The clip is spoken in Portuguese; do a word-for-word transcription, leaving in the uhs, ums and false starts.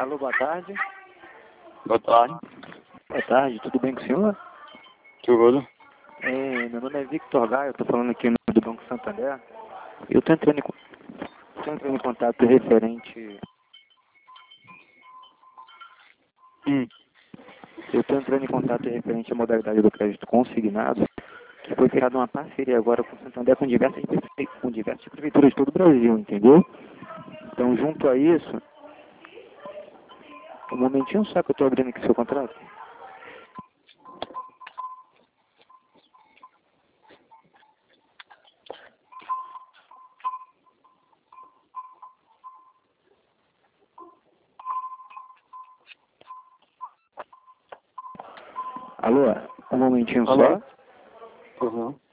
Alô, boa tarde. Boa tarde. Boa tarde, tudo bem com o senhor? Tudo. É, meu nome é Victor Gaia, eu estou falando aqui no do Banco Santander. Eu estou entrando, em con- tô entrando em contato referente... Hum. Eu estou entrando em contato referente à modalidade do crédito consignado, que foi criada uma parceria agora com o Santander com diversas, prefe- com diversas prefeituras de todo o Brasil, entendeu? Então, junto a isso... Um momentinho só que eu estou abrindo aqui seu contrato. Alô, um momentinho Alô? só. Uhum.